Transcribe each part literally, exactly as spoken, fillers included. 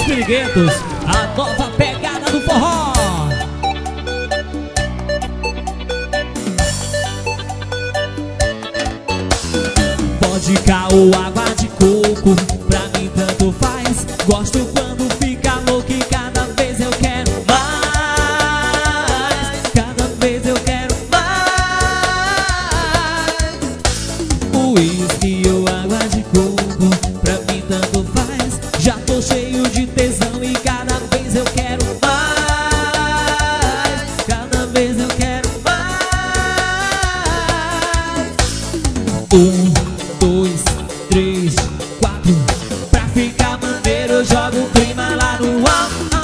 Piriguetos, a nova pegada do forró. Vodka ou água de coco, pra mim tanto faz. Gosto quando fica louco e cada vez eu quero mais. Cada vez eu quero mais. Uísque ou água de coco, pra mim tanto faz. Já tô cheio de tesão e cada vez eu quero mais. Cada vez eu quero mais. Um, dois, três, quatro. Pra ficar maneiro eu jogo o clima lá no alto.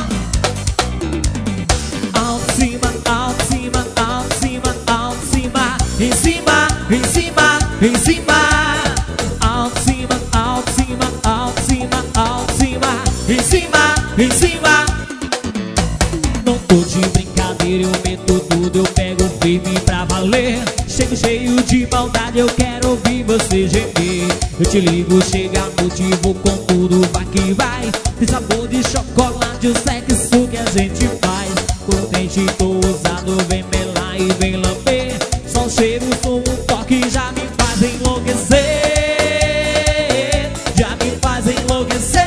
Alto, cima, alto, cima, alto, cima, alto, cima. Em cima, em cima, em cima. Alto, cima, alto, cima, alto, cima, alto, cima. Em cima, em cima. Não tô de brincadeira, eu meto tudo, eu pego firme pra valer. Chego cheio de maldade, eu quero ouvir você gemer. Eu te ligo, chega a noite, vou com tudo, vai que vai. Tem sabor de chocolate, o sexo que a gente faz. Contente, tô ousado, vem melar e vem lamber. Só o cheiro, som, um toque já me faz enlouquecer. Já me faz enlouquecer.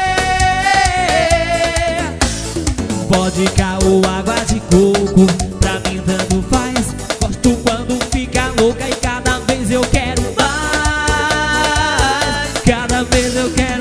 Vodka ou água de coco, pra mim tanto faz. Gosto quando fica louca e cada vez eu quero mais. Cada vez eu quero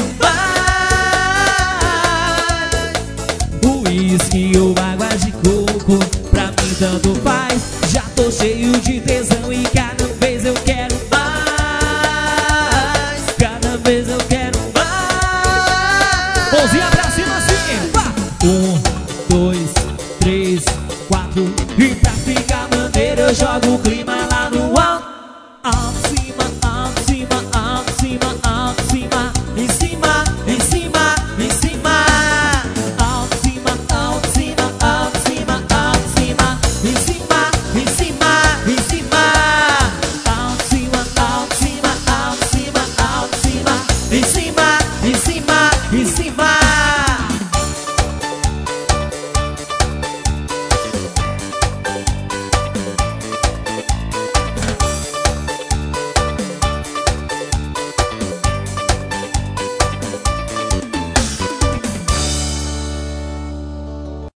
mais. Uísque ou água de coco, pra mim tanto faz. Já tô cheio de tesão e cada vez eu quero mais. Cada vez eu quero mais. Mãozinha pra cima assim, pá. Um, dois, três, quatro. E pra ficar maneiro eu jogo o clima lá no alto. Alto,